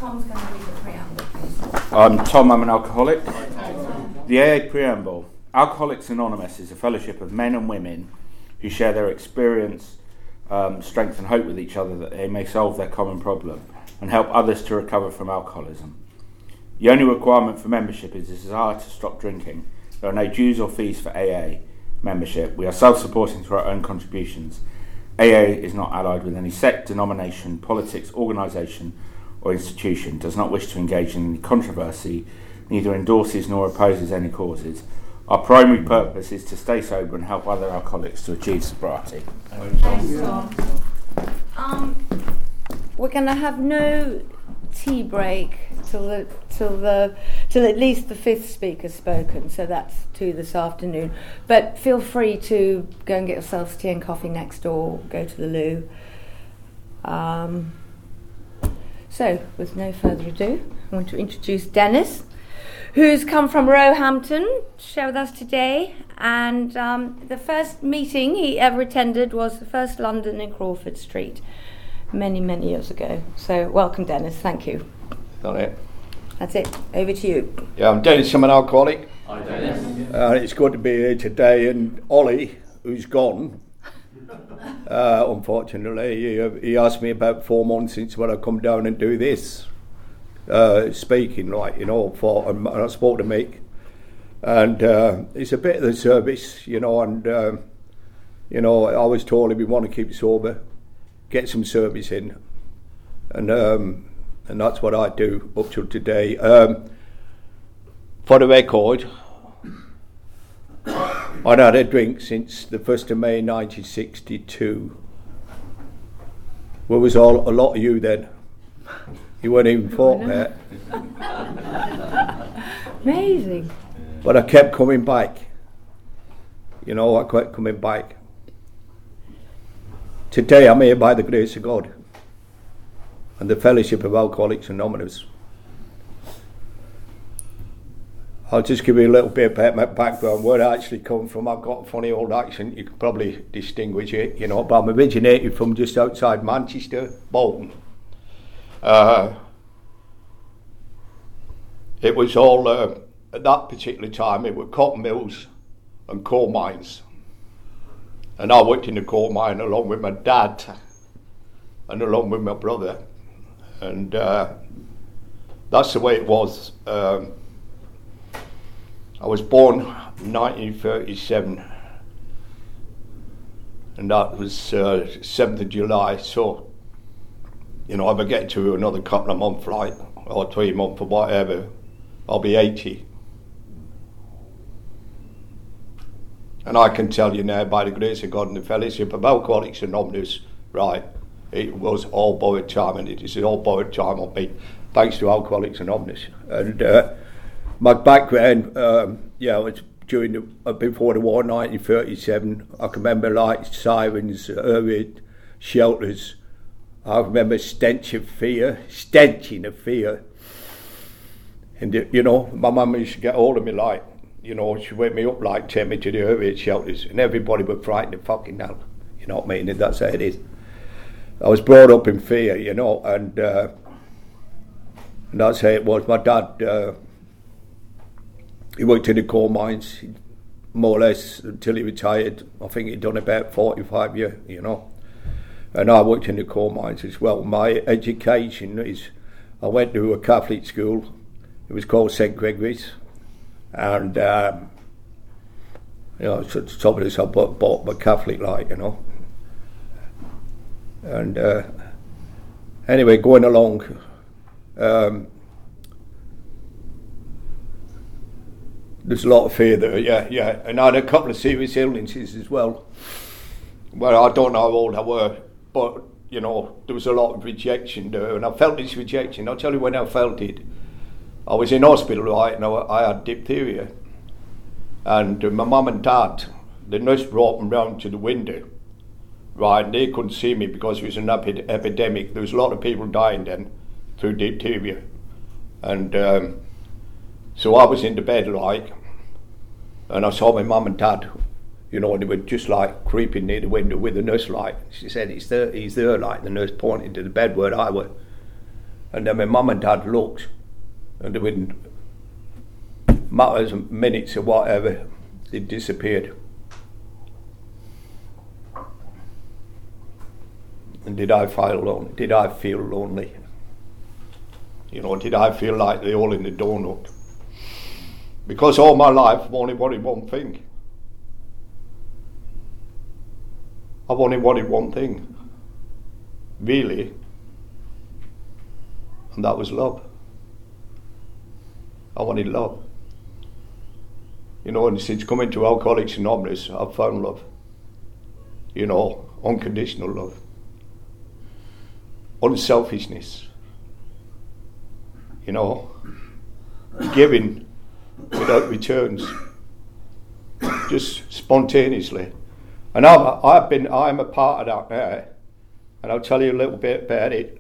Tom's going to read the preamble, please. I'm Tom, I'm an alcoholic. The AA preamble. Alcoholics Anonymous is a fellowship of men and women who share their experience, strength and hope with each other that they may solve their common problem and help others to recover from alcoholism. The only requirement for membership is a desire to stop drinking. There are no dues or fees for AA membership. We are self-supporting through our own contributions. AA is not allied with any sect, denomination, politics, organisation or institution, does not wish to engage in any controversy, neither endorses nor opposes any causes. Our primary purpose is to stay sober and help other alcoholics to achieve sobriety. Thanks, Tom. We're going to have no tea break till at least the fifth speaker's spoken, so that's 2 this afternoon. But feel free to go and get yourselves tea and coffee next door, go to the loo. So, with no further ado, I want to introduce Dennis, who's come from Roehampton to share with us today. And the first meeting he ever attended was the First London in Crawford Street, many, many years ago. So, welcome, Dennis. Thank you. Got it. That's it. Over to you. Yeah, I'm Dennis. I'm an alcoholic. Hi, Dennis. It's good to be here today. And Ollie, who's gone, unfortunately, he asked me about 4 months since when I come down and do this, speaking, like, and I spoke to Mick, and it's a bit of the service, and I was told if we want to keep sober, get some service in, and that's what I do up till today. For the record, I'd had a drink since the 1st of May 1962. Where was a lot of you then? You weren't even thought that. Amazing. But I kept coming back. I kept coming back. Today I'm here by the grace of God and the Fellowship of Alcoholics Anonymous. I'll just give you a little bit about my background, where I actually come from. I've got a funny old accent, you can probably distinguish it, but I'm originated from just outside Manchester, Bolton. It was all, at that particular time, it were cotton mills and coal mines. And I worked in the coal mine along with my dad and along with my brother. And that's the way it was. I was born in 1937, and that was 7th of July, so, if I get to another couple of months, like, or 3 months or whatever, I'll be 80. And I can tell you now, by the grace of God and the Fellowship of Alcoholics Anonymous, right, it was all borrowed time, and it is all borrowed time on me, thanks to Alcoholics Anonymous. And my background, it was during before the war, 1937. I can remember like sirens, shelters. I remember stenching of fear. And my mum used to get hold of me like, she'd wake me up like, take me to the Irving shelters, and everybody would frighten the fucking hell. You know what I mean? And that's how it is. I was brought up in fear, and that's how it was. My dad, he worked in the coal mines, more or less, until he retired. I think he'd done about 45 years, And I worked in the coal mines as well. My education is, I went to a Catholic school. It was called St. Gregory's. And, some of this I bought my Catholic, And anyway, going along, there's a lot of fear there, yeah. And I had a couple of serious illnesses as well. Well, I don't know how old I were, but, there was a lot of rejection there, and I felt this rejection. I'll tell you when I felt it. I was in hospital, right, and I had diphtheria. And my mum and dad, the nurse brought them round to the window, right, and they couldn't see me because it was an epidemic. There was a lot of people dying then through diphtheria. And so I was in the bed, and I saw my mum and dad, and they were just creeping near the window with the nurse light. She said, he's there, the nurse pointed to the bed where I was. And then my mum and dad looked, and within matters of minutes or whatever, they disappeared. And did I feel lonely? Did I feel lonely? You know, did I feel like the hole in the donut? Because all my life I've only wanted one thing. I've only wanted one thing, really, and that was love. I wanted love. You know, and since coming to Alcoholics Anonymous, I've found love. You know, unconditional love. Unselfishness. You know, giving without returns, just spontaneously. And I'm a part of that now, and I'll tell you a little bit about it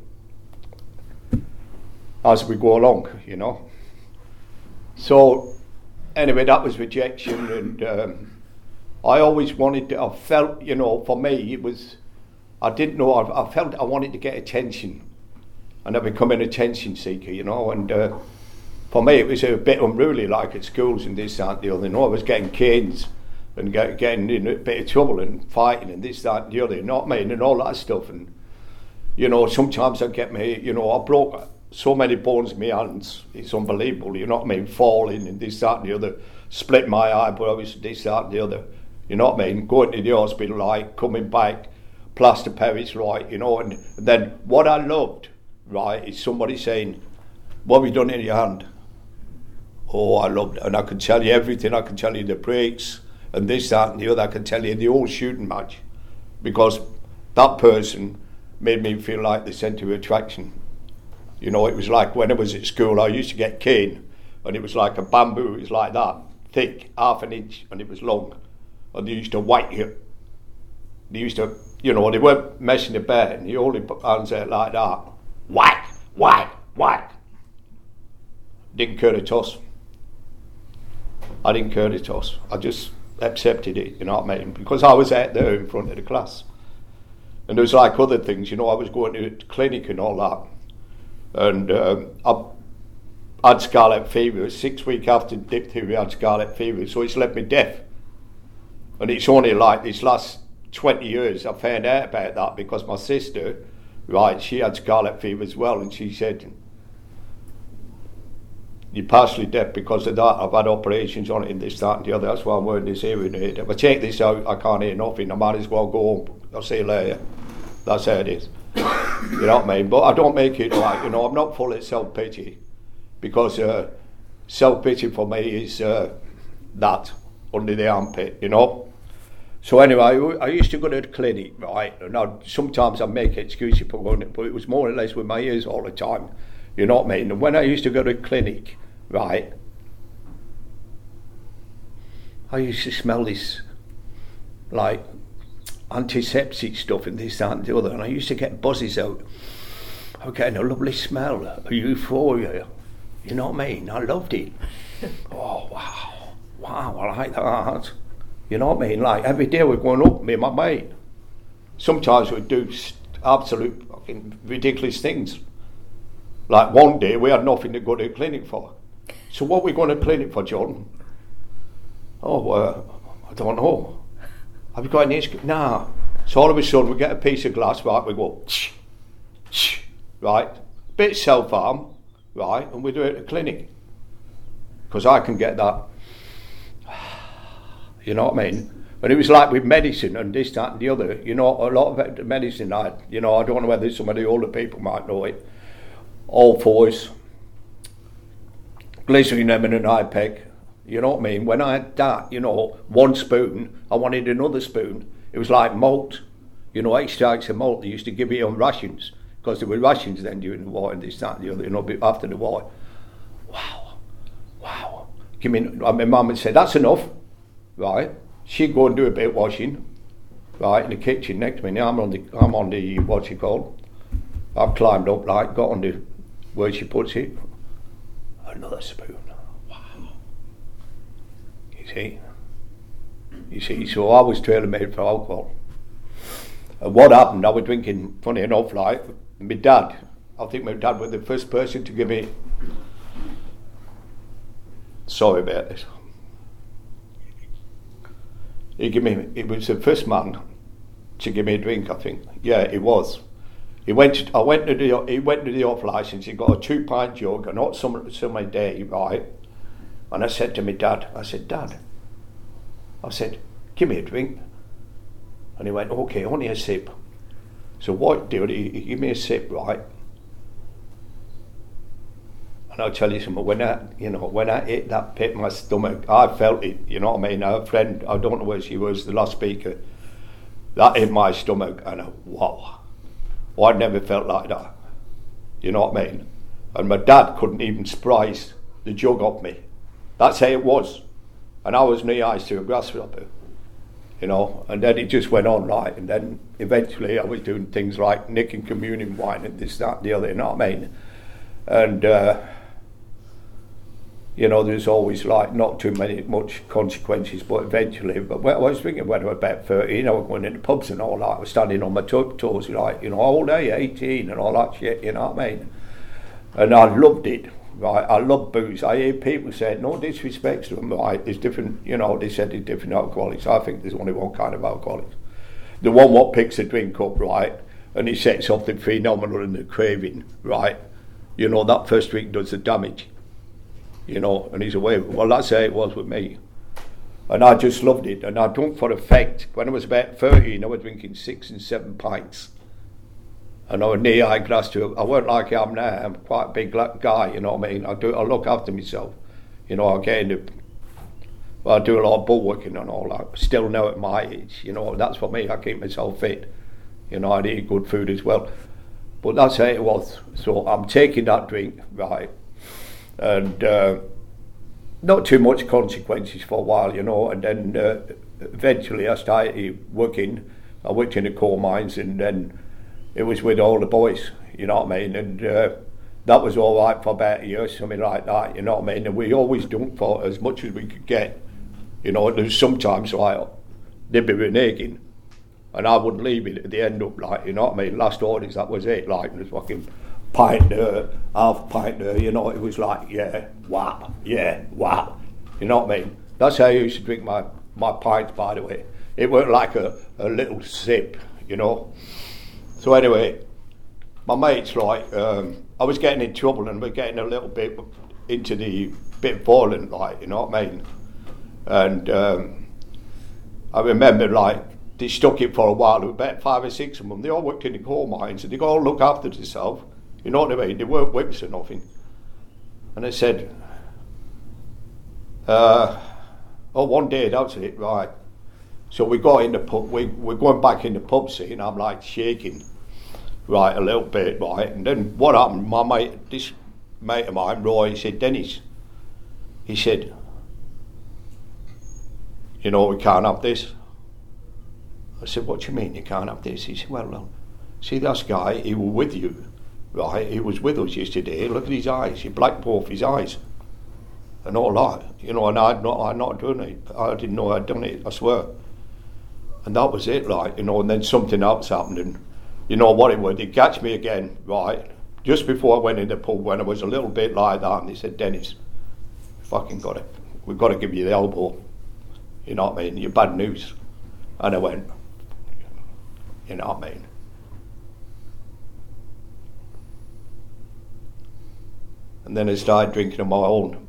as we go along, you know. So, anyway, that was rejection, and I always wanted to, I felt, you know, for me, it was, I didn't know, I felt I wanted to get attention, and I become an attention seeker, you know, and for me it was a bit unruly, like at schools and this, that, and the other, you know, I was getting canes, and getting in a bit of trouble and fighting and this, that, and the other, you know what I mean, and all that stuff. And you know, sometimes I get me, you know, I broke so many bones in my hands, it's unbelievable, you know what I mean, falling and this, that, and the other, split my eyebrows, this, that, and the other, you know what I mean, going to the hospital, like, coming back, plaster Paris, right, you know, and then what I loved, right, is somebody saying, what have you done in your hand? Oh, I loved it, and I could tell you everything, I could tell you the breaks, and this, that, and the other, I can tell you the whole shooting match, because that person made me feel like the centre of attraction. You know, it was like when I was at school, I used to get cane, and it was like a bamboo, it was like that, thick, half an inch, and it was long, and they used to whack you. They used to, you know, they weren't messing about, and you only put hands out like that, whack, whack, whack. Didn't care a toss. I didn't care a toss. I just accepted it, you know what I mean, because I was out there in front of the class, and there was like other things, you know, I was going to the clinic and all that, and I had scarlet fever. 6 weeks after diphtheria, I had scarlet fever, so it's left me deaf, and it's only like this last 20 years I found out about that, because my sister, right, she had scarlet fever as well, and she said, you're partially deaf because of that. I've had operations on it and this, that, and the other. That's why I'm wearing this hearing aid. If I take this out, I can't hear nothing. I might as well go home. I'll see you later. That's how it is. You know what I mean? But I don't make it like, you know, I'm not full of self-pity, because self-pity for me is that, under the armpit, you know? So anyway, I used to go to the clinic, right? And sometimes I make excuses for going, but it was more or less with my ears all the time. You know what I mean? And when I used to go to the clinic, right, I used to smell this, like, antiseptic stuff and this, that, and the other, and I used to get buzzes out. I was getting a lovely smell, a euphoria. You know what I mean? I loved it. Oh, wow, I like that. You know what I mean? Like, every day we're going up, me and my mate. Sometimes we'd do absolute fucking ridiculous things. Like one day we had nothing to go to the clinic for. So what are we going to the clinic for, John? Oh, I don't know. Have you got any? Nah. So all of a sudden we get a piece of glass, right, we go, right, bit of self-harm, right, and we do it at the clinic. Because I can get that. You know what I mean? And it was like with medicine and this, that, and the other. You know, a lot of the medicine I don't know whether some of the older people might know it. All fours, glycerin, lemon and ipecac, you know what I mean? When I had that, you know, one spoon, I wanted another spoon. It was like malt, you know, extracts of malt. They used to give it on rations, because there were rations then during the war and this, that and the other, you know, after the war. Wow. Give me, my mum would say, that's enough, right? She'd go and do a bit of washing, right, in the kitchen next to me. Now I'm on the what's it called? I've climbed up, like, got on the, where she puts it, another spoon. Wow. You see, so I was tailor-made for alcohol. And what happened, I was drinking, funny enough, like, my dad, I think my dad was the first person to give me... Sorry about this. He was the first man to give me a drink, I think. Yeah, he was. He went to the off licence. He got a 2-pint jug, a hot summer day, right? And I said to my dad, Dad, give me a drink. And he went, okay, only a sip. So what he did, he gave me a sip, right? And I'll tell you something, when I hit that pit in my stomach, I felt it, you know what I mean? I have a friend, I don't know where she was, the last speaker, that hit my stomach, and wow. Well, I'd never felt like that, you know what I mean? And my dad couldn't even surprise the jug off me. That's how it was. And I was knee-high to a grasshopper, you know, and then it just went on, right? And then eventually I was doing things like nicking communion wine and this, that, the other, you know what I mean? And, you know, there's always like not too much consequences, but eventually, but I was thinking when I was about 13, I was going into pubs and all that, I was standing on my toes, like, you know, all day, 18 and all that shit, you know what I mean? And I loved it, right? I love booze. I hear people say, no disrespect to them, right? There's different, you know, they said there's different alcoholics. I think there's only one kind of alcoholics. The one what picks a drink up, right? And he sets off the phenomenal and the craving, right? You know, that first drink does the damage. You know, and he's away. Well, that's how it was with me. And I just loved it. And I drunk for effect. When I was about 13, I was drinking 6 and 7 pints. And I was knee-high glass to it. I weren't like I am now. I'm quite a big guy, you know what I mean? I look after myself. You know, I do a lot of bullworking and all that. Still now at my age, you know, that's for me. I keep myself fit. You know, I eat good food as well. But that's how it was. So I'm taking that drink, right? And not too much consequences for a while, you know, and then eventually I started working. I worked in the coal mines, and then it was with all the boys, you know what I mean, and that was all right for about a year, something like that, you know what I mean, and we always dunked for as much as we could get, you know. There's sometimes like they'd be reneging and I wouldn't leave it at the end up, like, you know what I mean, last orders, that was it, like, there's fucking pint there, half pint there, you know, it was like, yeah, whap, you know what I mean? That's how I used to drink my pints, by the way. It weren't like a little sip, you know. So anyway, my mates, like, I was getting in trouble and we're getting a little bit into the bit violent, like, you know what I mean? And I remember, like, they stuck it for a while. There were about 5 or 6 of them. They all worked in the coal mines and they all look after themselves. You know what I mean? They weren't whips or nothing. And I said, one day, that's it, right. So we got in the pub, we're going back in the pub scene, I'm like shaking, right, a little bit, right. And then what happened, this mate of mine, Roy, he said, Dennis, he said, you know, we can't have this. I said, what do you mean you can't have this? He said, well, see this guy, he was with you. Right, he was with us yesterday. Look at his eyes. He blacked both his eyes, and all that. You know, and I'd not done it. I didn't know I'd done it. I swear. And that was it, like, you know. And then something else happened, and you know what it was. They catch me again, right, just before I went in the pub when I was a little bit like that, and they said, Dennis, fucking got it. We've got to give you the elbow. You know what I mean? You're bad news. And I went, you know what I mean? And then I started drinking on my own.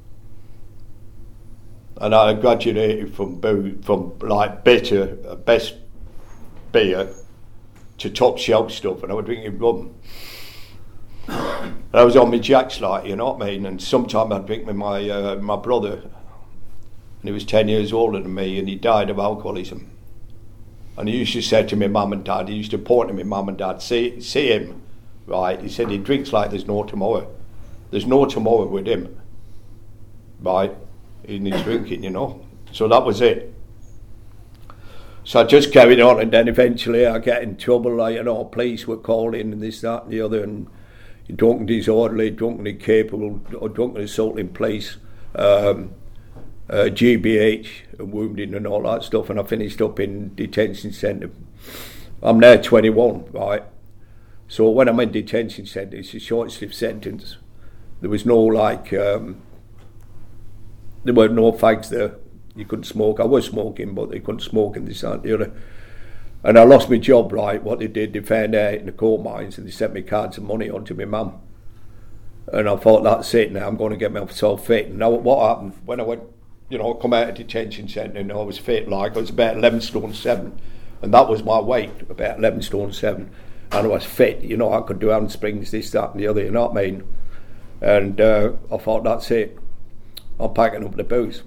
And I graduated from like bitter, best beer, to top shelf stuff, and I was drinking rum. And I was on my jacks, like, you know what I mean? And sometimes I'd drink with my brother, and he was 10 years older than me, and he died of alcoholism. And he used to say to my mum and dad, he used to point to my mum and dad, see him, right? He said he drinks like there's no tomorrow. There's no tomorrow with him, right? In his drinking, you know. So that was it. So I just carried on, and then eventually I get in trouble, like, you know, police were called in and this, that and the other, and drunken disorderly, drunken incapable, or drunken assaulting police, GBH, and wounding and all that stuff, and I finished up in detention centre. I'm now 21, right? So when I'm in detention centre, it's a short-lived sentence. There was no there were no fags there. You couldn't smoke. I was smoking, but they couldn't smoke in this and the other. And I lost my job, right? What they did, they found out in the coal mines and they sent me cards of money on to my mum. And I thought, that's it now, I'm going to get myself fit. And now what happened, when I went, come out of detention centre and I was fit, I was about 11 stone 7. And that was my weight, about 11 stone 7. And I was fit, I could do handsprings, this, that and the other, you know what I mean? And I thought, that's it, I'm packing up the booze,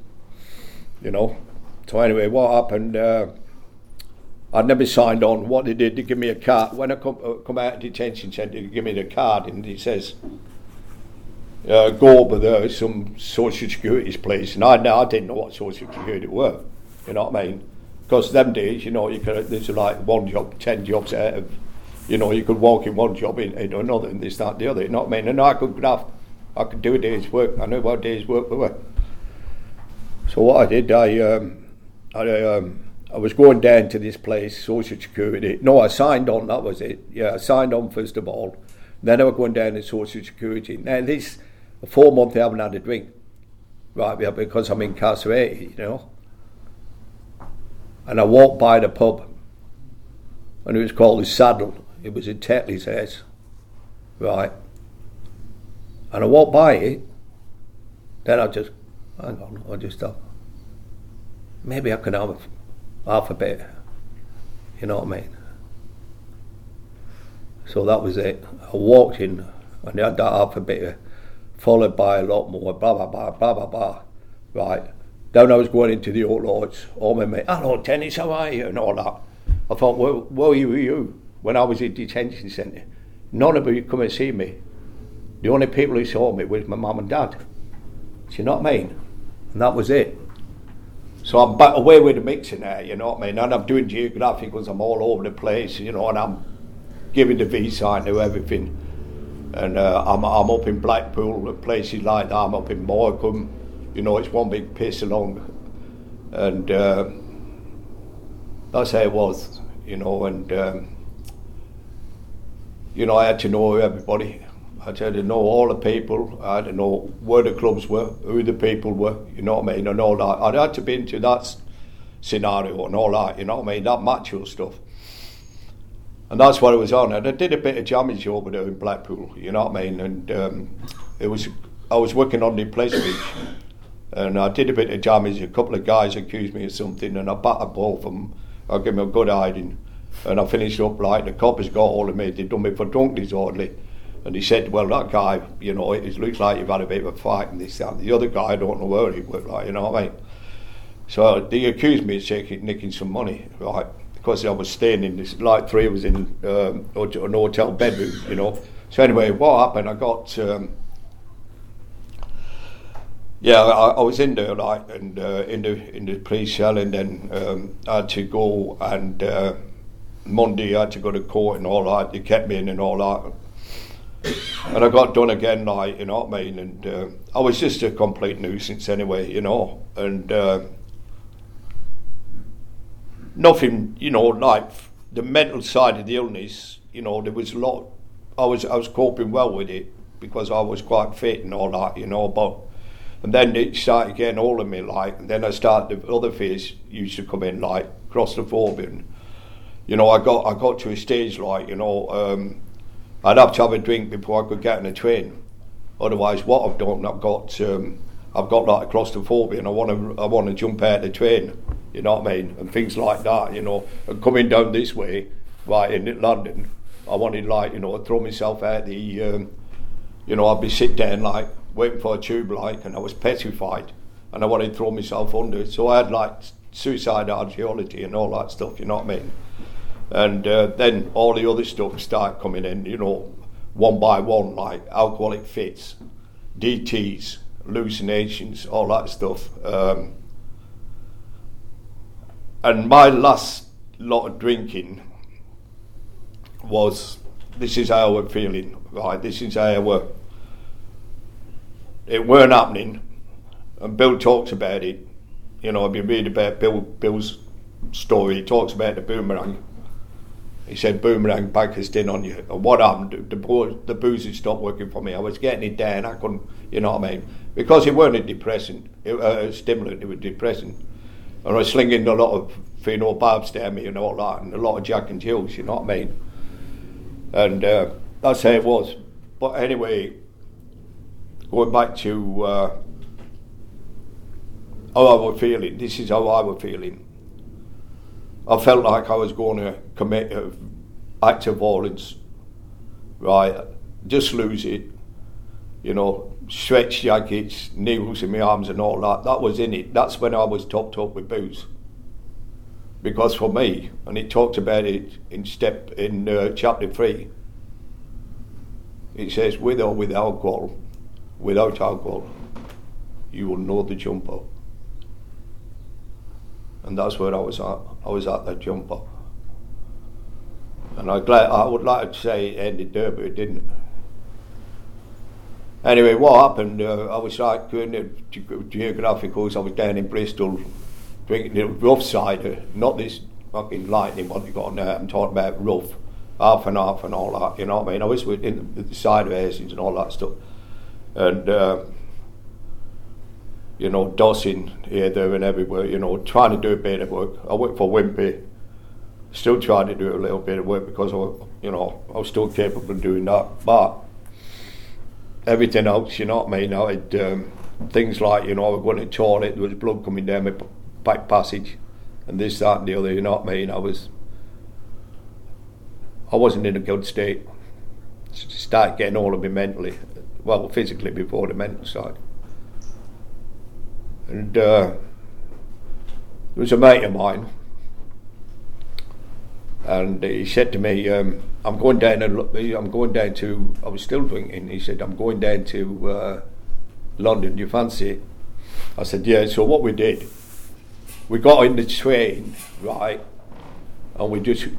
So anyway, what happened, I'd never signed on. What they did, they give me a card. When I come out of detention centre, they give me the card and it says, go over there, some social security's place. And I didn't know what social security were, you know what I mean? Because them days, there's like one job, 10 jobs out of, you could walk in one job into another and this, that, and the other, you know what I mean? And I could do a day's work. I knew what a day's work were. So what I did, I was going down to this place, Social Security. No, I signed on, that was it. Yeah, I signed on first of all. Then I was going down to Social Security. Now this, 4 months I haven't had a drink, right, because I'm incarcerated, And I walked by the pub, and it was called the Saddle. It was in Tetley's house, right. And I walked by it, then I just thought, maybe I can have half a bit, you know what I mean? So that was it. I walked in and I had that half a bit, followed by a lot more, blah, blah, blah, blah, blah, blah, right. Then I was going into the Old Lords, all my mates, hello Dennis, how are you, and all that. I thought, well, where were you when I was in detention centre? None of you come and see me. The only people who saw me was my mum and dad. Do you know what I mean? And that was it. So I'm back away with the mixing now, you know what I mean? And I'm doing geographicals, I'm all over the place, and I'm giving the V sign to everything. And I'm up in Blackpool and places like that. I'm up in Morecambe, it's one big piss along. And that's how it was, and I had to know everybody. I had to know all the people. I had to know where the clubs were, who the people were, you know what I mean, and all that. I had to be into that scenario and all that, you know what I mean, that macho stuff. And that's what I was on. And I did a bit of jamming over there in Blackpool, you know what I mean, and I was working on the Pleasant, and I did a bit of jamming. A couple of guys accused me of something, and I battered both of them. I gave them a good hiding, and I finished up like the coppers got hold of me. They done me for drunk disorderly. And he said, well, that guy, it looks like you've had a bit of a fight and this, that. The other guy, I don't know where he worked, like, you know what I mean? So they accused me of nicking some money, right? Because I was staying in this, like 3 was in an hotel bedroom, So anyway, what happened, I got, I was in there, like, and in the police cell, and then I had to go, and Monday I had to go to court and all that. They kept me in and all that. And I got done again, like, you know what I mean, and I was just a complete nuisance anyway, and nothing, like the mental side of the illness, there was a lot. I was coping well with it because I was quite fit and all that, but and then it started getting hold of me, like, and then I started, the other fears used to come in, like claustrophobia, and, I got to a stage, like, I'd have to have a drink before I could get on a train. Otherwise, what I've done, I've got like claustrophobia, and I want to jump out of the train. You know what I mean, and things like that. And coming down this way, right in London, I wanted, like, to throw myself out the. I'd be sitting down, like, waiting for a tube, like, and I was petrified, and I wanted to throw myself under. So I had, like, suicidal ideology and all that stuff. You know what I mean. And then all the other stuff started coming in, one by one, like alcoholic fits, DTs, hallucinations, all that stuff. And my last lot of drinking was, this is how we're feeling, right? This is how it weren't happening. And Bill talks about it. If you read about Bill's story, he talks about the boomerang. He said, boomerang backers in on you. And what happened? The booze had stopped working for me. I was getting it down. I couldn't, you know what I mean? Because it weren't a depressant, a stimulant, it was depressant. And I was slinging a lot of phenol barbs down me and all that, and a lot of Jack and Jills, you know what I mean? And that's how it was. But anyway, going back to how I was feeling, this is how I was feeling. I felt like I was going to commit an act of violence, right? Just lose it, you know, stretch jackets, needles in my arms and all that. That was in it. That's when I was topped up with booze. Because for me, and it talks about it in chapter 3, it says, with or without alcohol, you will know the jumper. And that's where I was at. I was at that jumper. And I would like to say it ended there, but it didn't. Anyway, what happened, I was like doing the geographicals. I was down in Bristol drinking the rough cider, not this fucking lightning what they got now. I'm talking about rough, half and half and all that, you know what I mean? I was in the cider houses and all that stuff. And, you know, dossing here, there and everywhere, you know, trying to do a bit of work. I worked for Wimpy, still trying to do a little bit of work because I was still capable of doing that. But everything else, you know what I mean, I had things like, you know, I was going to the toilet, there was blood coming down my back passage, and this, that and the other, you know what I mean. I wasn't in a good state. Started getting all of me mentally, well, physically before the mental side. And there was a mate of mine, and he said to me, I'm going down to, I was still drinking, he said, I'm going down to London, do you fancy it? I said, yeah. So what we did, we got in the train, right, and we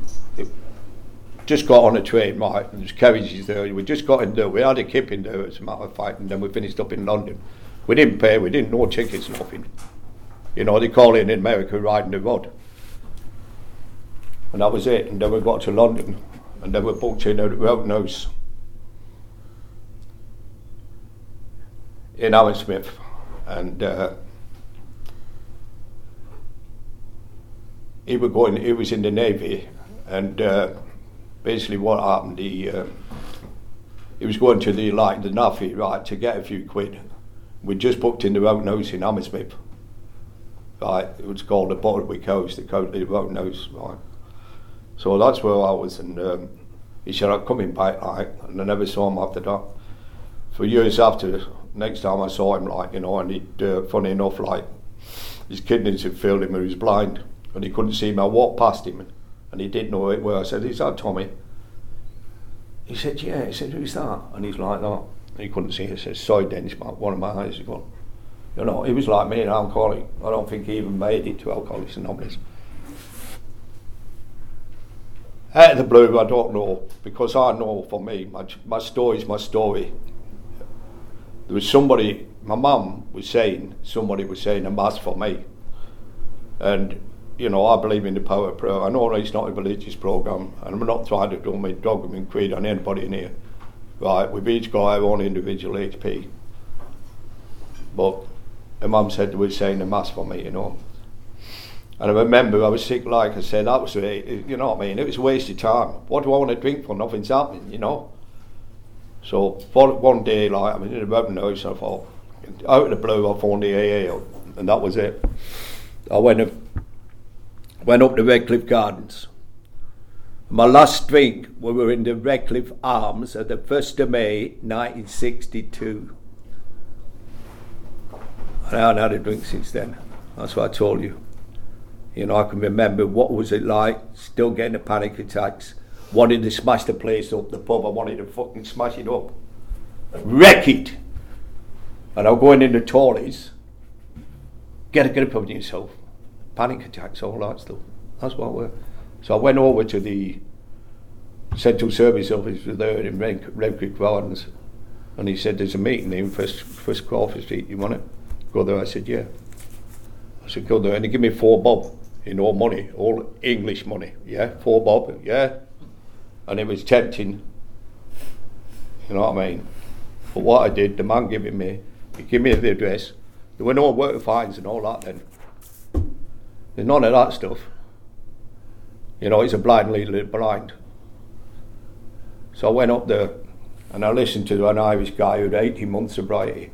just got on a train, right, and there's carriages there, we just got in there, we had a kip in there as a matter of fact, and then we finished up in London. We didn't pay, we didn't know tickets, nothing. You know, they call it in America riding the rod. And that was it. And then we got to London, and then we booked in at Roadhouse in Hammersmith. And he was in the Navy, and basically what happened, he was going to the Navy, right, to get a few quid. We just booked in the Roadhouse in Hammersmith, right? It was called the Borthwick House, the Roadhouse, right? So that's where I was, and he said I'm coming back, like, and I never saw him after that. For years after, next time I saw him, like, you know, and he'd, funny enough, like, his kidneys had failed him, and he was blind, and he couldn't see me. I walked past him, and he didn't know it where. I said, "Is that Tommy?" He said, "Yeah." He said, "Who's that?" And he's like that. He couldn't see it. He said, "Sorry, Dennis, one of my eyes has gone." You know, he was like me, an alcoholic. I don't think he even made it to Alcoholics Anonymous. Out of the blue, I don't know, because I know for me, my story's my story. There was somebody, my mum was saying, somebody was saying a mass for me. And, you know, I believe in the power of prayer. I know it's not a religious programme, and I'm not trying to do my dogma and creed on anybody in here. Right, we've each got our own individual HP. But my mum said they were saying a mass for me, you know. And I remember I was sick, like I said, that was, you know what I mean, it was a waste of time. What do I want to drink for? Nothing's happening, you know. So one day, like, I was in the Roadhouse, I thought, out of the blue, I found the AA, and that was it. I went up to Redcliffe Gardens. My last drink, we were in the Redcliffe Arms at the 1st of May 1962. And I haven't had a drink since then. That's what I told you. You know, I can remember what was it like, still getting the panic attacks, wanting to smash the place up, the pub, I wanted to fucking smash it up. Wreck it! And I'm going in the toilets, get a grip on yourself. Panic attacks, all that stuff. That's what we're. So I went over to the Central Service Office there in Redcliffe Gardens, and he said, "There's a meeting in First Crawford Street, you want it? Go there?" I said, "Yeah." I said, "Go there," and he gave me £4 bob in all money, all English money, yeah, £4 bob, yeah. and it was tempting. You know what I mean? But what I did, the man he gave me the address. There were no work fines and all that then. There's none of that stuff. You know, he's a blind leader blind. So I went up there and I listened to an Irish guy who had 18 months sobriety.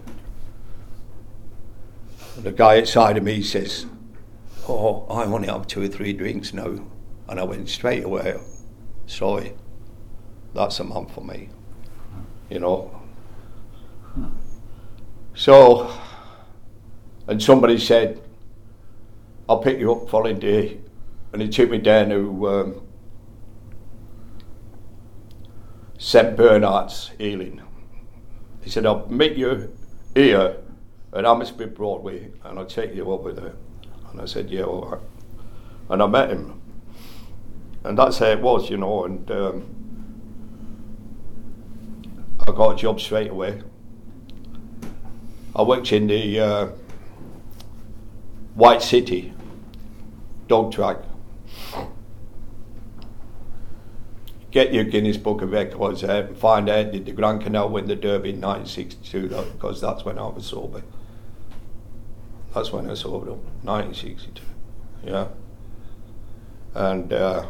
And the guy outside of me says, "Oh, I only have 2 or 3 drinks now." And I went straight away, "Sorry, that's a man for me." You know. So, and somebody said, "I'll pick you up following day." And he took me down to St Bernard's Ealing. He said, "I'll meet you here at Hammersby Broadway and I'll take you over there." And I said, "Yeah, all right." And I met him. And that's how it was, you know, and I got a job straight away. I worked in the White City dog track. Get your Guinness Book of Records out and find out, did the Grand Canal win the Derby in 1962, because that's when I was sober. That's when I sobered up, 1962, yeah. And then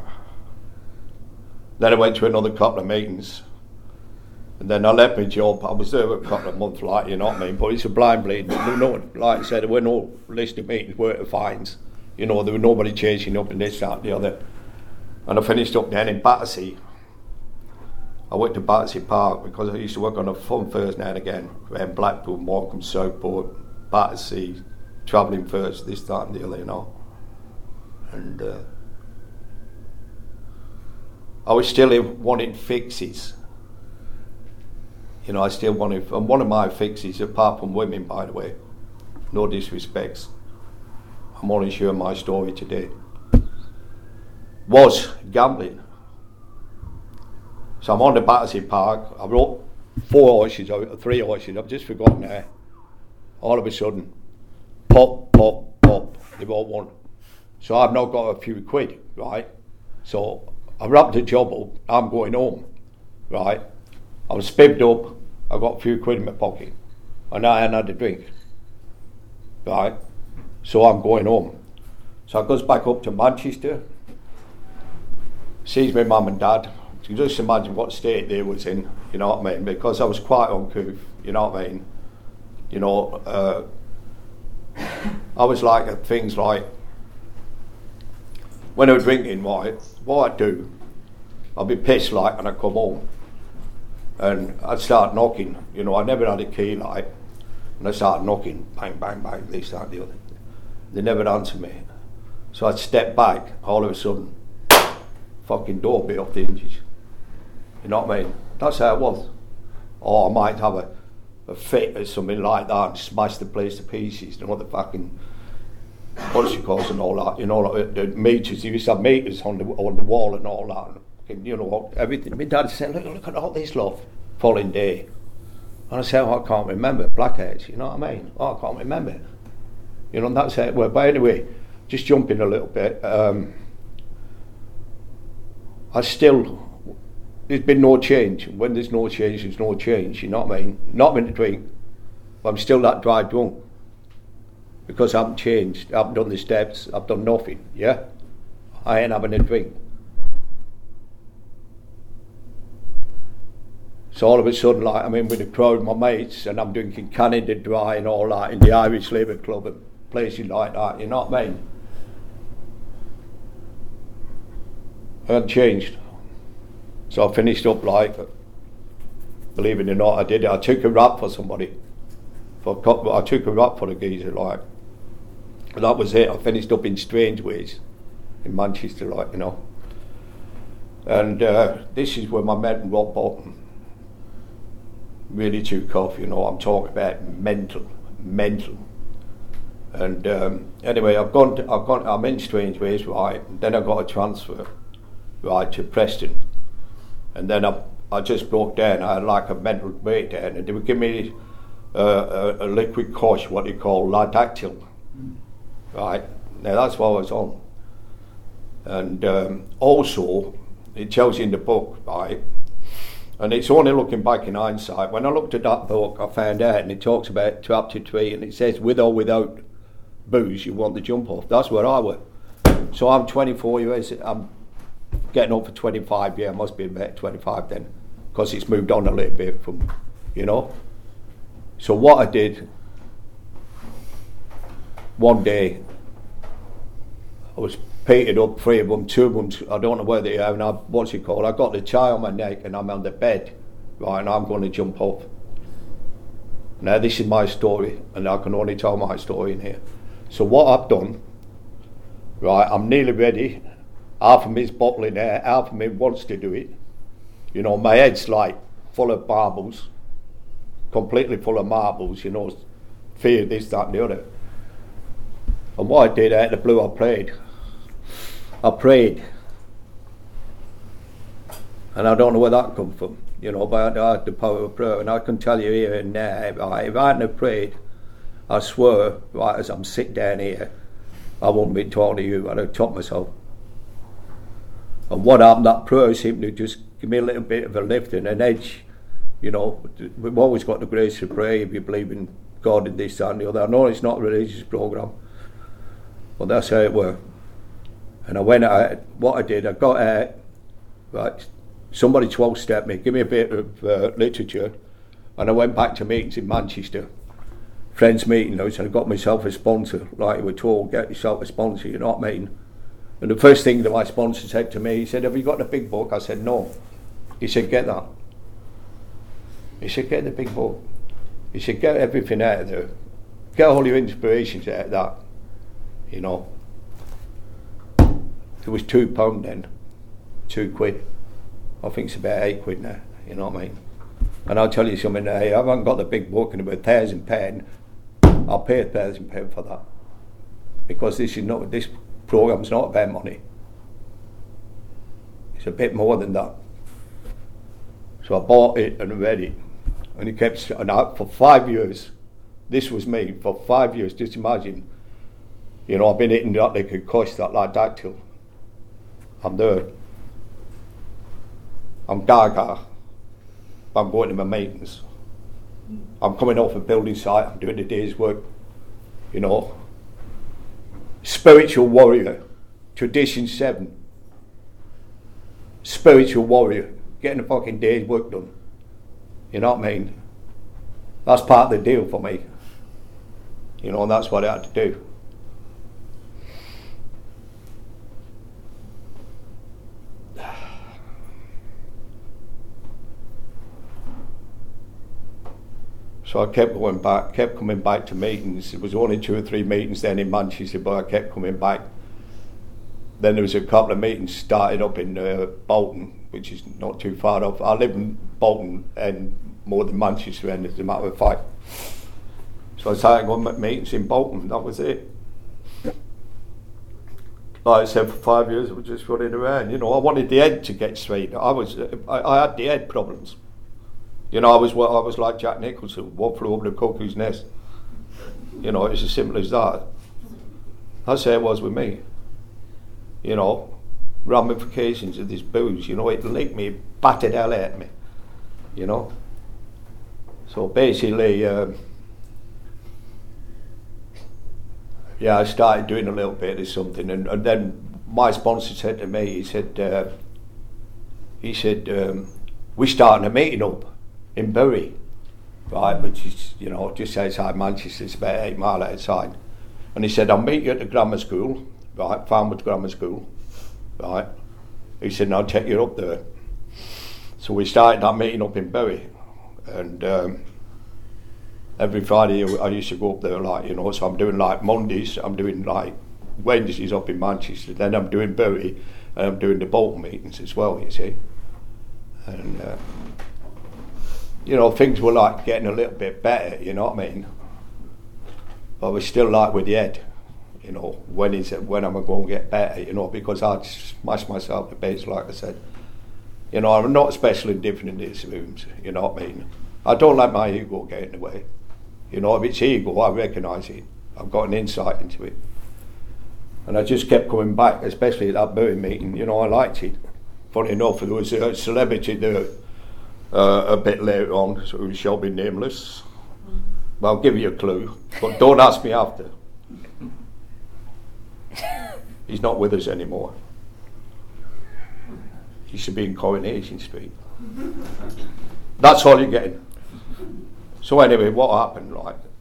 I went to another couple of meetings, and then I left my job. I was there a couple of months, like, you know what I mean, but it's a blind bleed. No, like I said, there were no list of meetings, worth of fines. You know, there was nobody chasing up and this, that, and the other. And I finished up then in Battersea. I went to Battersea Park because I used to work on a fun fairs now and again, around Blackpool, Morecambe, Southport, Battersea, travelling fairs, this, that, and the other, you know. And I was still wanting fixes. You know, I still wanted, and one of my fixes, apart from women, by the way, no disrespects, I'm only sharing my story today, was gambling. So I'm on the Battersea Park. I wrote 4 horses out, 3 horses. I've just forgotten now. All of a sudden, pop, pop, pop. They've all won. So I've now got a few quid, right? So I wrapped the job up. I'm going home, right? I was spibbed up. I got a few quid in my pocket, and I hadn't had a drink, right? So I'm going home. So I goes back up to Manchester. Sees my mum and dad. You can just imagine what state they was in, you know what I mean? Because I was quite uncouth, you know what I mean? You know, I was like things like, when I was drinking, right, what I'd do, I'd be pissed like when I come home, and I'd start knocking. You know, I never had a key like, and I started knocking, bang, bang, bang, this, that, the other. They never answered me. So I'd step back, all of a sudden, fucking door be off the hinges. You know what I mean? That's how it was. Or I might have a fit or something like that and smash the place to pieces. You know, the fucking obstacles and all that. You know, like the meters. You used to have meters on the wall and all that. And, you know, everything. My dad said, look at all this love, following day. And I said, I can't remember. Blackheads, you know what I mean? I can't remember. You know, and that's how it worked. But anyway, just jumping a little bit. There's been no change. When there's no change, there's no change, you know what I mean? Not meant to drink, but I'm still that dry drunk. Because I haven't changed, I haven't done the steps, I've done nothing, yeah? I ain't having a drink. So all of a sudden, like, I'm in with a crowd of my mates, and I'm drinking Canada Dry and all that in the Irish Labour Club and places like that, you know what I mean? I hadn't changed. So I finished up like, believe it or not, I did it. I took a rap for somebody. I took a rap for a geezer, like. And that was it. I finished up in Strangeways in Manchester, like, you know. And this is where my mental rock bottom really took off, you know. I'm talking about mental. And anyway, I'm in Strangeways, right. And then I got a transfer, right, to Preston. And then I just broke down. I had like a mental breakdown, and they would give me a liquid cosh, what they call Ladactyl. Right, now that's what I was on. And also, It tells you in the book, right? And it's only looking back in hindsight. When I looked at that book, I found out, and it talks about chapter 3, and it says, with or without booze, you want to jump off. That's where I were. So I'm 24 years, I'm getting up for 25, I must be about 25 then, because it's moved on a little bit from, you know. So what I did, one day, I was painted up, 3 of them, 2 of them, I don't know where they are, and I got the tie on my neck and I'm on the bed, right, and I'm going to jump off. Now this is my story, and I can only tell my story in here. So what I've done, right, I'm nearly ready, half of me's bottling air, half of me wants to do it. You know, my head's like full of marbles, completely full of marbles, you know, fear this, that and the other. And what I did out of the blue, I prayed. And I don't know where that come from, you know, but I had the power of prayer. And I can tell you here and now, right, if I hadn't have prayed, I swear, right, as I'm sitting down here, I wouldn't be talking to you, I'd have taught myself. And what happened, that prayer seemed to just give me a little bit of a lift and an edge, you know. We've always got the grace to pray if you believe in God and this, that and the other. I know it's not a religious programme, but that's how it worked. And I went out, what I did, I got out, right, somebody 12-stepped me, give me a bit of literature, and I went back to meetings in Manchester, friends meeting those, and I got myself a sponsor, like you were told, get yourself a sponsor, you know what I mean? And the first thing that my sponsor said to me, he said, have you got the big book? I said, no. He said, get that. He said, get the big book. He said, get everything out of there. Get all your inspirations out of that, you know. It was £2 then, £2. I think it's about £8 now, you know what I mean? And I'll tell you something now, I haven't got the big book and about £1,000, I'll pay £1,000 for that. Because this programme's not about money. It's a bit more than that. So I bought it and read it. And it kept, and for 5 years, this was me, for 5 years, just imagine, you know, I've been eating that like a cost, that like dactyl. I'm there. I'm gaga. I'm going to my meetings. I'm coming off a building site, I'm doing a day's work, you know. Spiritual warrior, tradition 7. Spiritual warrior, getting a fucking day's work done. You know what I mean? That's part of the deal for me. You know, and that's what I had to do. So I kept coming back to meetings. It was only 2 or 3 meetings then in Manchester, but I kept coming back. Then there was a couple of meetings started up in Bolton, which is not too far off. I live in Bolton and more than Manchester, and as a matter of fact. So I started going to meetings in Bolton, that was it. Like I said, for 5 years I was just running around. You know, I wanted the head to get straight. I had the head problems. You know, I was like Jack Nicholson, what flew over the cuckoo's nest. You know, it's as simple as that. That's how it was with me. You know, ramifications of this booze, you know, it licked me, it battered hell out of me. You know? So basically, I started doing a little bit of something, and then my sponsor said to me, he said, we're starting a meeting up in Bury, right, which is, you know, just outside Manchester, it's about 8 miles outside. And he said, I'll meet you at the grammar school, right, Farnwood Grammar School, right. He said, and I'll take you up there. So we started that meeting up in Bury, and every Friday I used to go up there, like, you know, so I'm doing like Mondays, I'm doing like Wednesdays up in Manchester, then I'm doing Bury, and I'm doing the Bolton meetings as well, you see. And you know, things were like getting a little bit better, you know what I mean? But we're still like with the head, you know, when am I going to get better, you know, because I smashed myself to bits, like I said. You know, I'm not especially different in these rooms, you know what I mean? I don't let my ego get in the way. You know, if it's ego, I recognise it. I've got an insight into it. And I just kept coming back, especially at that Bury meeting, you know, I liked it. funny enough, there was a celebrity there a bit later on who shall be nameless. Well, I'll give you a clue, but don't ask me after. He's not with us anymore. He should be in Coronation Street. That's all you're getting. So anyway, what happened,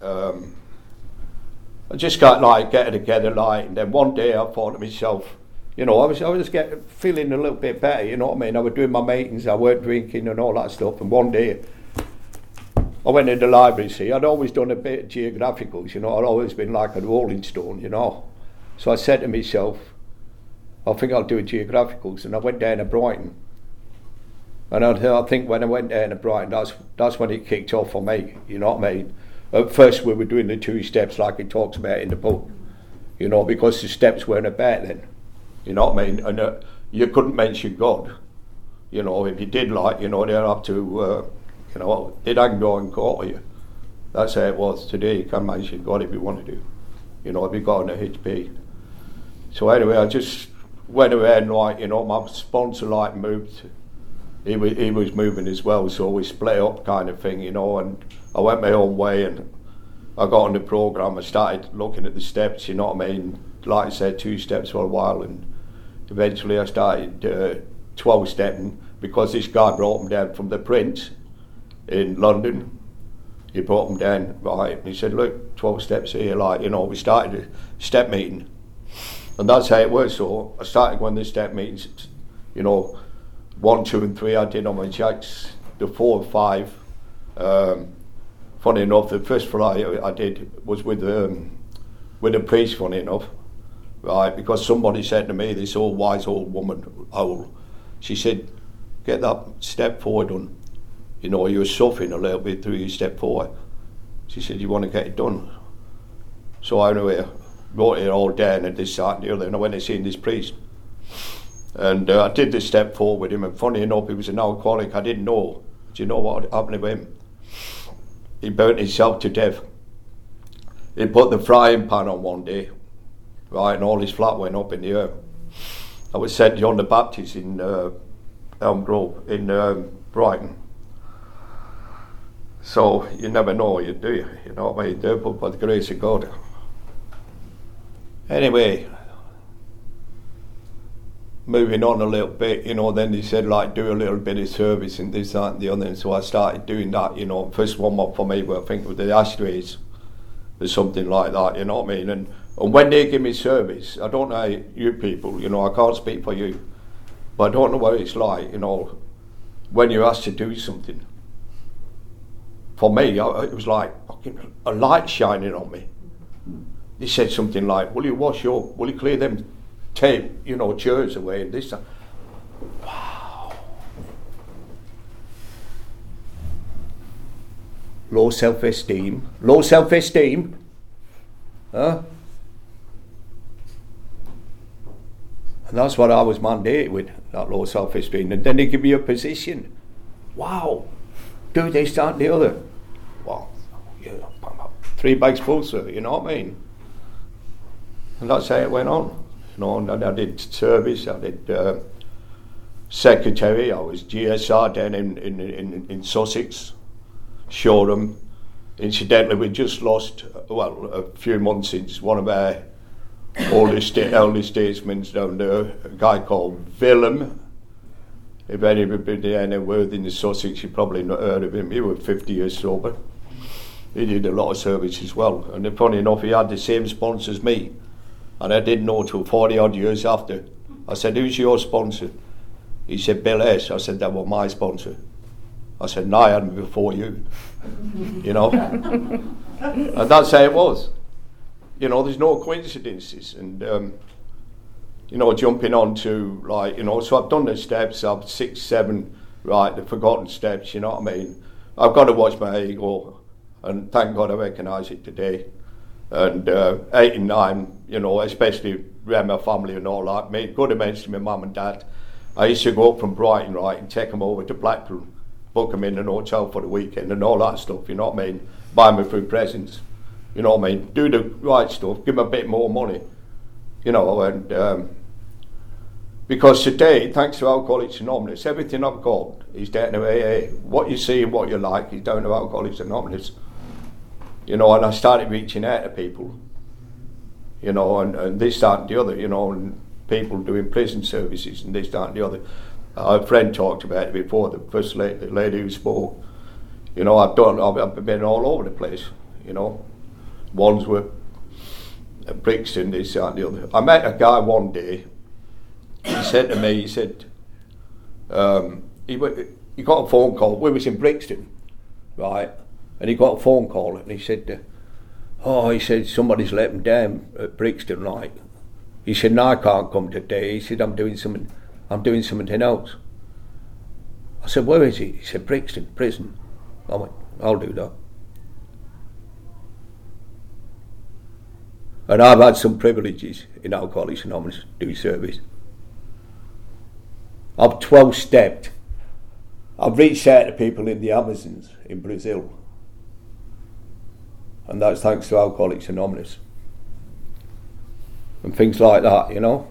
I just got getting together, and then one day I thought to myself, I was feeling a little bit better, you know what I mean? I was doing my meetings, I weren't drinking and all that stuff, and one day I went in the library, see, I'd always done a bit of geographicals, I'd always been like a rolling stone, So I said to myself, I think I'll do a geographicals, and I went down to Brighton. And I think when I went down to Brighton, that's when it kicked off for me, you know what I mean? At first we were doing the 2 steps like it talks about in the book, because the steps weren't about then, you know what I mean? And you couldn't mention God, if you did they'd have to, they'd hang you and quarter you. That's how it was today. You can mention God if you want to do, if you got on a HP. So anyway, I just went around my sponsor moved. He was moving as well, so we split up kind of thing, and I went my own way, and I got on the programme. I started looking at the steps, you know what I mean? Like I said, 2 steps for a while, and eventually I started 12 stepping because this guy brought them down from the Prince in London. He brought them down, right, and he said, look, 12 steps here, we started a step meeting. And that's how it was. So I started going to the step meetings, 1, 2 and 3 I did on my jacks. The 4 and 5, funny enough, the first fly I did was with a priest, funny enough, right, because somebody said to me, this old wise old woman, owl, she said, get that step 4 done. You're suffering a little bit through your step 4. She said, you want to get it done? So anyway, wrote it all down and this, that and the other, and I went and seen this priest. And I did the step 4 with him, and funny enough, he was an alcoholic. I didn't know. Do you know what happened to him? He burnt himself to death. He put the frying pan on one day, right, and all his flat went up in the air. I was sent to John the Baptist in Elm Grove, in Brighton. So you never know, you do, you know what I mean? But by the grace of God. Anyway, moving on a little bit, then they said do a little bit of service and this, that and the other, and so I started doing that, First one up for me, I think, was the ashtrays or something like that, you know what I mean? And when they give me service, I don't know you people, I can't speak for you, but I don't know what it's like, when you're asked to do something. For me, it was like a light shining on me. They said something like, will you clear them tape, chairs away and this. Wow. Low self-esteem. Huh? And that's what I was mandated with, that low self-esteem. And then they give you a position. Wow. Do this, that and the other. Wow. Yeah. 3 bags full, sir, you know what I mean? And that's how it went on. And I did service, I did secretary, I was GSR down in Sussex, Shoreham. Incidentally, we just lost, a few months since, one of our elder statesmen down there, a guy called Willem. If anybody anywhere in the Sussex, you probably not heard of him. He was 50 years sober. He did a lot of service as well. And funny enough, he had the same sponsor as me. And I didn't know till 40 odd years after. I said, who's your sponsor? He said, Bill S. I said, that was my sponsor. I said, no, I had him before you. And that's how it was. There's no coincidences. And, jumping on to, so I've done the steps, I've 6, 7, the forgotten steps, you know what I mean? I've got to watch my ego, and thank God I recognise it today. And 8 and 9, especially around my family and all that, made good amends to my mum and dad. I used to go up from Brighton, and take them over to Blackpool, book them in an hotel for the weekend and all that stuff, you know what I mean? Buy them a few presents, you know what I mean? Do the right stuff, give them a bit more money, and Because today, thanks to Alcoholics Anonymous, everything I've got is down to AA. What you see and what you like is down to Alcoholics Anonymous. And I started reaching out to people, and this, that and the other, and people doing prison services and this, that and the other. Our friend talked about it before, the first lady who spoke. I've been all over the place, Wandsworth, Brixton, this, that and the other. I met a guy one day. He said to me, he got a phone call. We was in Brixton, right? And he got a phone call, and he said, he said, somebody's let him down at Brixton, right? He said, no, I can't come today. He said, I'm doing something else. I said, where is he? He said, Brixton, prison. I went, I'll do that. And I've had some privileges in Alcoholics Anonymous doing service. I've 12-stepped. I've reached out to people in the Amazons in Brazil. And that's thanks to Alcoholics Anonymous. And things like that,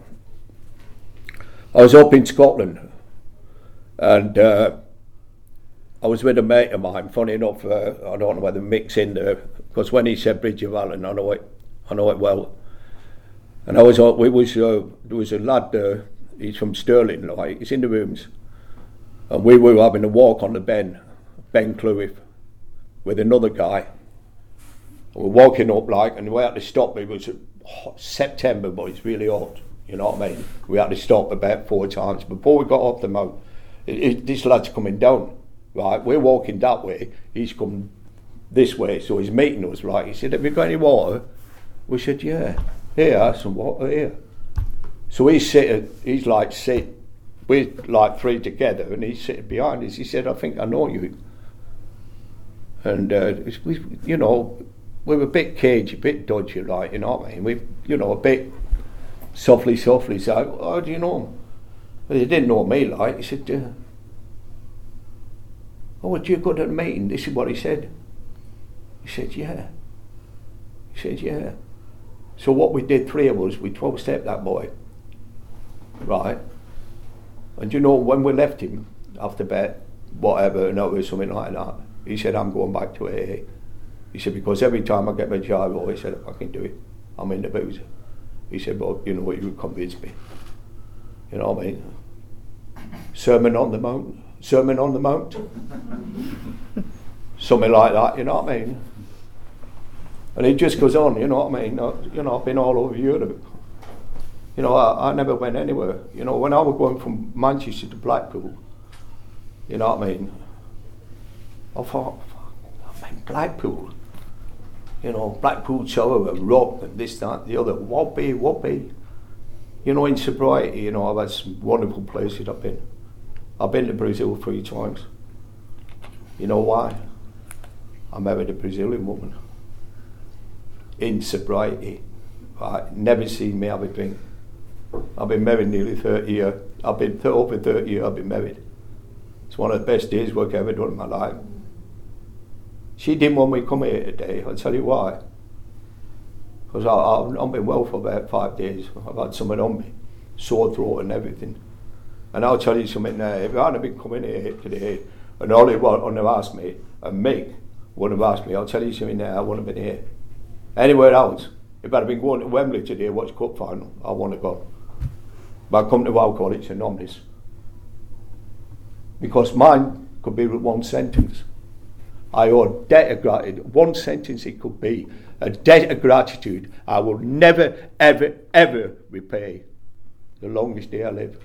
I was up in Scotland, and I was with a mate of mine. Funny enough, I don't know whether Mick's in there, because when he said Bridge of Allen, I know it well. And there was a lad there. He's from Stirling, like, he's in the rooms. And we were having a walk on the Ben Clwyd, with another guy. And we're walking up, and we had to stop. It was September, but it's really hot, you know what I mean? We had to stop about 4 times. Before we got off the moat, this lad's coming down, right? We're walking that way, he's come this way, so he's meeting us, right? He said, have you got any water? We said, yeah. Here, some water here. So he's like, we're like 3 together, and he's sitting behind us. He said, I think I know you. And, we were a bit cagey, a bit dodgy, like, you know what I mean? A bit softly, so, how do you know him? Well, he didn't know me, like. He said, did you go to the meeting? This is what he said. He said, yeah. He said, yeah. So what we did, 3 of us, we 12-stepped that boy. Right, and when we left him after about whatever, or something like that, he said, I'm going back to AA. He said, because every time I get my job, he said, I can do it. I'm in the booze. He said, but you would convince me. You know what I mean? Sermon on the Mount. Something like that, you know what I mean? And it just goes on, you know what I mean? I've been all over Europe. I never went anywhere. When I was going from Manchester to Blackpool, you know what I mean? I thought, Blackpool. Blackpool Tower and Rock and this, that, the other. What be? In sobriety, I've had some wonderful places I've been. I've been to Brazil 3 times. You know why? I married a Brazilian woman. In sobriety. Right? Never seen me have a drink. I've been married nearly 30 years. Over 30 years I've been married. It's one of the best days work I've ever done in my life. She didn't want me to come here today. I'll tell you why. Because I've been well for about 5 days. I've had something on me. Sore throat and everything. And I'll tell you something now. If I hadn't been coming here today, and Ollie wouldn't have asked me, and Mick wouldn't have asked me, I'll tell you something now, I wouldn't have been here. Anywhere else. If I'd have been going to Wembley today, watch cup final, I wouldn't have gone. But I come to Alcoholics Anonymous. Because mine could be with 1 sentence. I owe a debt of gratitude. 1 sentence it could be. A debt of gratitude I will never, ever, ever repay. The longest day I live.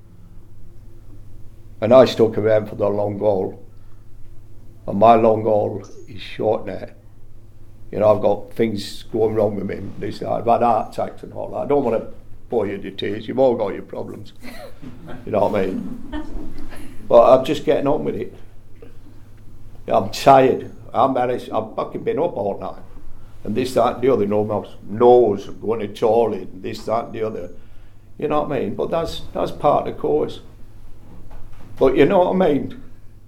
And I stuck around for the long haul. And my long haul is short now. I've got things going wrong with me. I've had heart attacks and all that. I don't want to bore you to tears. You've all got your problems. You know what I mean? But I'm just getting on with it. I'm tired. I've fucking been up all night. And this, that, and the other. Nose, going to toilet, and this, that, and the other. You know what I mean? But that's part of the course. But you know what I mean?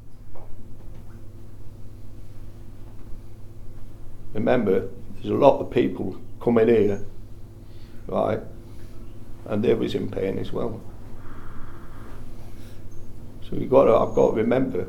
Remember, there's a lot of people coming here, right? And they was in pain as well. So I've got to remember,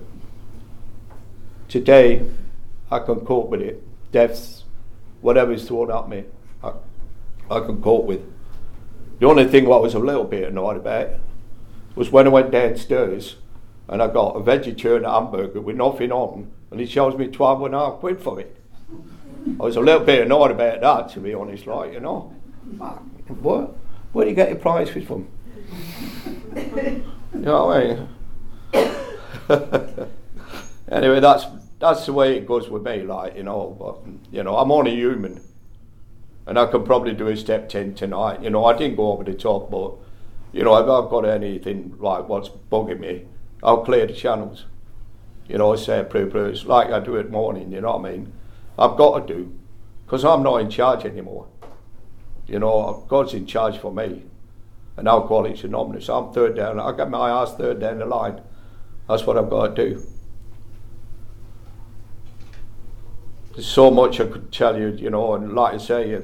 today I can cope with it. Deaths, whatever's thrown at me, I can cope with. The only thing what I was a little bit annoyed about was when I went downstairs and I got a vegetarian hamburger with nothing on, and he charged me £12.50 for it. I was a little bit annoyed about that, to be honest, like, you know. What? Where do you get your prices from? You know what I mean? Anyway, that's the way it goes with me, like, you know. But, you know, I'm only human, and I can probably do a step 10 tonight. You know, I didn't go over the top, but, you know, if I've got anything like what's bugging me, I'll clear the channels. You know, say a prayer, it's like I do it morning. You know what I mean? I've got to do, because I'm not in charge anymore. You know, God's in charge for me, and Alcoholics Anonymous. I'm third down. I got my ass third down the line. That's what I've got to do. There's so much I could tell you, you know, and like I say,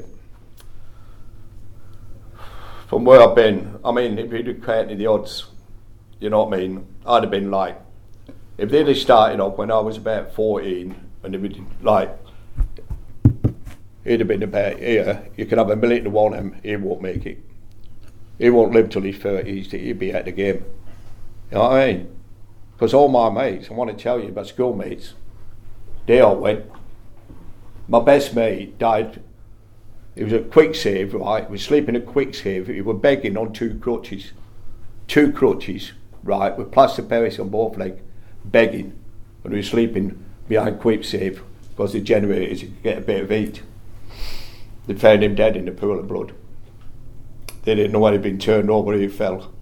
from where I've been, I mean, if you'd have counted the odds, you know what I mean, I'd have been like, if they'd have started up when I was about 14, and it would like, he'd have been about here, you can have 1,000,000 to 1 he won't make it. He won't live till he's 30s, he'll be at the game. You know what I mean? Because all my mates, I want to tell you, my schoolmates, they all went. My best mate died, he was at Quicksave, right? He was sleeping at Quicksave, he was begging on two crutches, right, with plaster Paris on both legs, begging, and he was sleeping behind Quicksave because the generators could get a bit of heat. They found him dead in a pool of blood. They didn't know when he'd been turned over, he fell.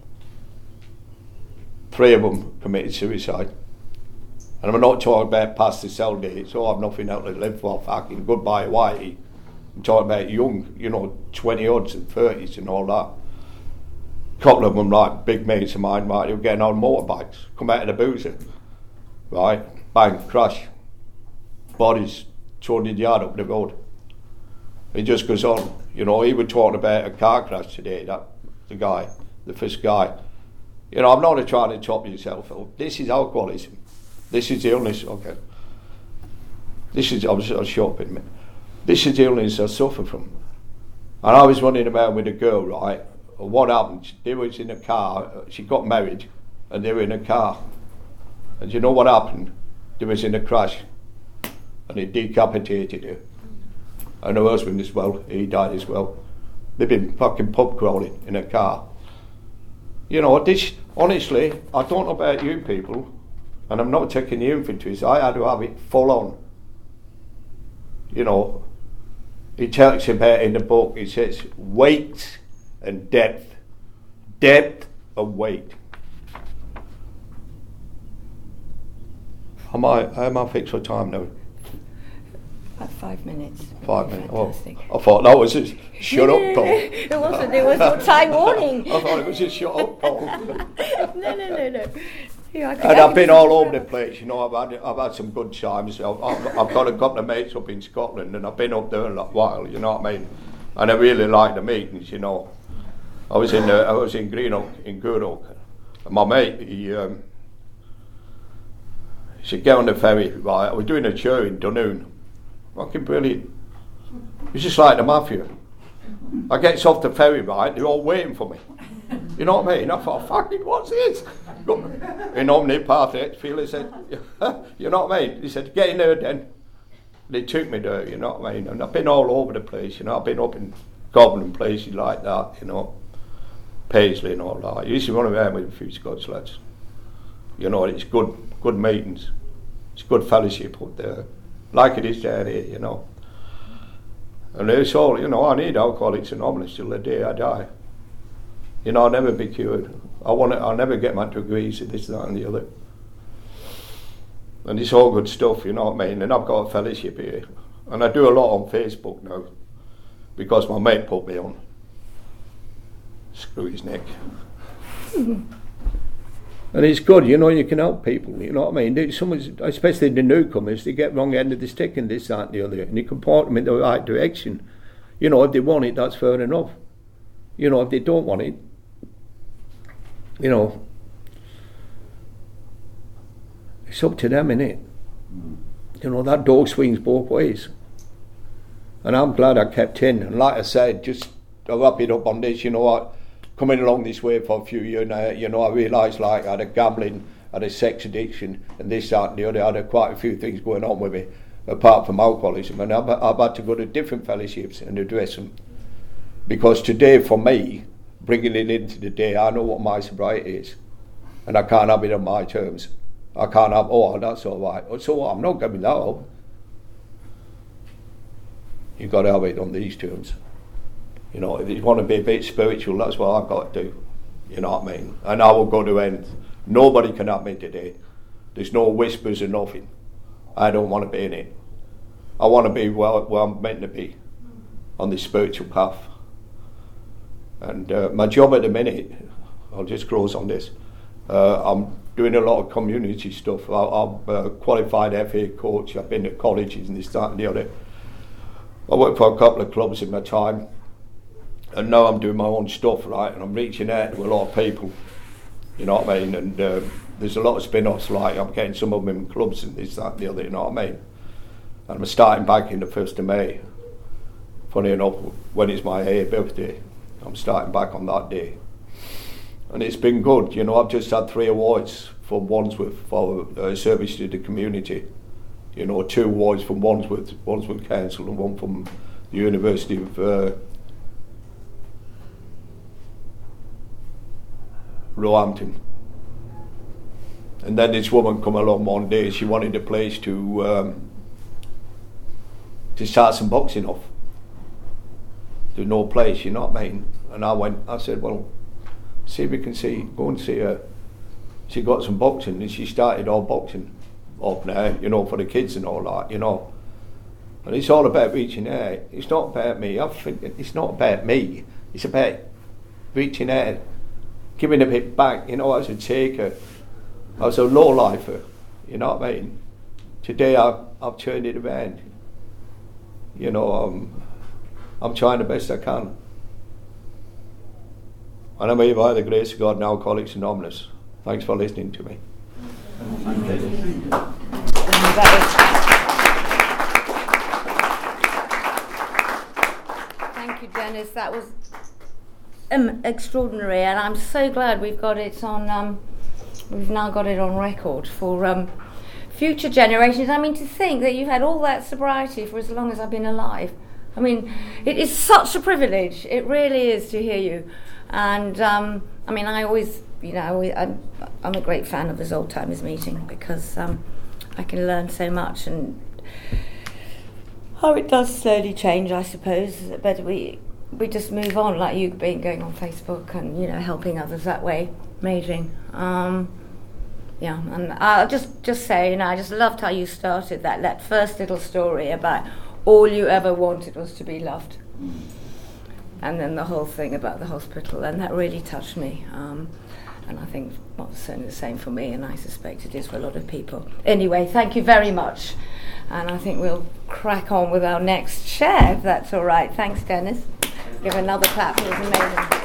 3 of them committed suicide. And I'm not talking about past the cell dates, so I've nothing else to live for, fucking goodbye Hawaii. I'm talking about young, you know, 20 odds and 30s and all that. A couple of them, like big mates of mine, right, they were getting on motorbikes, come out of the boozer, right, bang, crash, bodies 200 yards up the road. It just goes on. You know, he was talking about a car crash today, the first guy. You know, I'm not trying to top yourself. This is alcoholism. This is the illness, okay. I'll shut up in a minute. This is the illness I suffer from. And I was running about with a girl, right? What happened? They was in a car, she got married, and they were in a car. And you know what happened? They was in a crash, and it decapitated her. And her husband as well, he died as well. They've been fucking pub crawling in a car. You know, this, honestly, I don't know about you people, and I'm not taking the inventories, I had to have it full on. You know, he talks about in the book, he says, weight and depth. Depth and weight. How am I fixed for time now? About 5 minutes. 5 minutes. Oh, I thought that was a shut up, Paul. It wasn't. There was no time warning. I thought it was a shut up, Paul. No. Yeah, and I've been all over the place. You know, I've had some good times. I've got a couple of mates up in Scotland, and I've been up there a while. You know what I mean? And I really like the meetings. You know, I was in Greenock, in Gourock, and my mate he said, get on the ferry. Right, I was doing a show in Dunoon. Fucking brilliant. It's just like the mafia. I gets off the ferry, right, they're all waiting for me. You know what I mean? I thought, fucking, what's this? In Omni Path, Feel said, you know what I mean? He said, get in there then. They took me there, you know what I mean? And I've been all over the place, you know, I've been up in Goblin and places like that, you know, Paisley and all that. I used to run around with a few Scots lads. You know, it's good meetings. It's good fellowship up there. Like it is down here, you know. And it's all, you know, I need Alcoholics Anonymous till the day I die. You know, I'll never be cured. I'll never get my degrees of this, that and the other. And it's all good stuff, you know what I mean? And I've got a fellowship here. And I do a lot on Facebook now, because my mate put me on. Screw his neck. And it's good, you know, you can help people, you know what I mean? Someone's, especially the newcomers, they get wrong end of the stick and this, that and the other, and you can point them in the right direction. You know, if they want it, that's fair enough. You know, if they don't want it, you know, it's up to them, innit? You know, that door swings both ways. And I'm glad I kept in. And like I said, just to wrap it up on this, you know, coming along this way for a few years now, you know, I realised like I had a gambling, I had a sex addiction, and this, that and the other. I had quite a few things going on with me, apart from alcoholism. And I've had to go to different fellowships and address them. Because today, for me, bringing it into the day, I know what my sobriety is. And I can't have it on my terms. I can't have, oh, that's all right. So I'm not giving that up. You've got to have it on these terms. You know, if you want to be a bit spiritual, that's what I've got to do. You know what I mean? And I will go to end. Nobody can have me today. There's no whispers or nothing. I don't want to be in it. I want to be where I'm meant to be, on this spiritual path. And my job at the minute, I'll just close on this. I'm doing a lot of community stuff. I'm a qualified FA coach. I've been to colleges and this, that and the other. I worked for a couple of clubs in my time, and now I'm doing my own stuff, right? And I'm reaching out to a lot of people, you know what I mean? And there's a lot of spin-offs, like I'm getting some of them in clubs and this, that and the other, you know what I mean? And I'm starting back in the 1st of May. Funny enough, when it's my 8th birthday, I'm starting back on that day. And it's been good, you know. I've just had 3 awards from Wandsworth for service to the community. You know, 2 awards from Wandsworth Council and 1 from the University of Roehampton. And then this woman come along one day. She wanted a place to start some boxing off. There's no place, you know what I mean? And I said, well, see if we can go and see her. She got some boxing and she started all boxing up now, you know, for the kids and all that, you know. And it's all about reaching out. It's not about me. I think it's not about me. It's about reaching out, giving a bit back, you know, as a taker. I was a low-lifer, you know what I mean? Today I've turned it around. You know, I'm trying the best I can. And I'm here by the grace of God and Alcoholics Anonymous. Thanks for listening to me. Thank you, Dennis. That was extraordinary, and I'm so glad we've got it on. We've now got it on record for future generations. I mean, to think that you've had all that sobriety for as long as I've been alive. I mean, it is such a privilege. It really is to hear you. And I mean, I always, you know, I'm a great fan of this Old Timers meeting because I can learn so much, and how it does slowly change, I suppose. But we just move on, like you going on Facebook and, you know, helping others that way. Amazing. Yeah, and I'll just say, you know, I just loved how you started that first little story about all you ever wanted was to be loved. And then the whole thing about the hospital, and that really touched me. And I think, well, it's certainly the same for me, and I suspect it is for a lot of people. Anyway, thank you very much. And I think we'll crack on with our next share, if that's all right. Thanks, Dennis. Give another clap. It was amazing.